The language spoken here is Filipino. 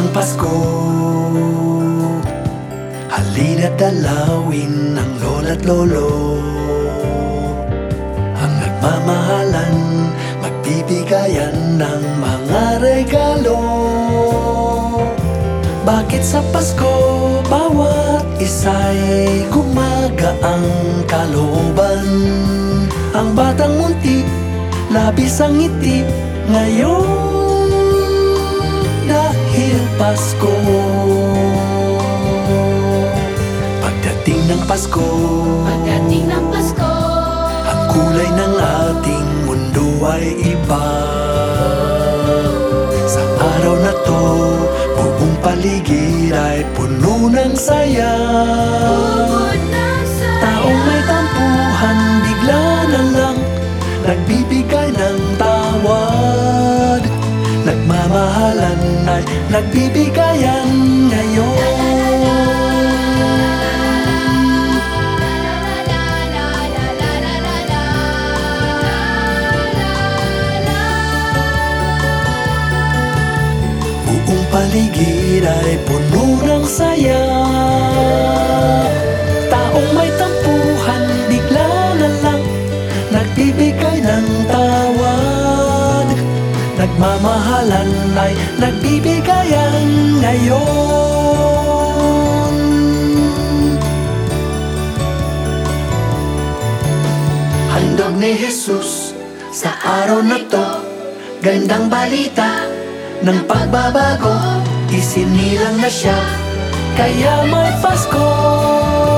ng Pasko. Halina't dalawin ng lola't lolo, ang nagmamahalan, magbibigayan ng mga regalo. Bakit sa Pasko bawat isa'y gumagaang kalooban? Ang batang munti, labis ang ngiti ngayon dahil Pasko. Pagdating ng Pasko, ang kulay ng ating mundo ay iba. Sa araw na to, buong paligid ay puno ng saya. Taong may tampuhan, bigla na lang nagbibigay ng tawad. Nagmamahalan ay nagbibigayan ngayon. Buong paligid ay puno ng saya. Taong may tampuhan, bigla na lang nagbibigay ng tawad. Nagmamahalan ay nagbibigayan ngayon. Handog ni Jesus sa araw na to, gandang balita ng pagbabago. Isinilang na siya, kaya may Pasko.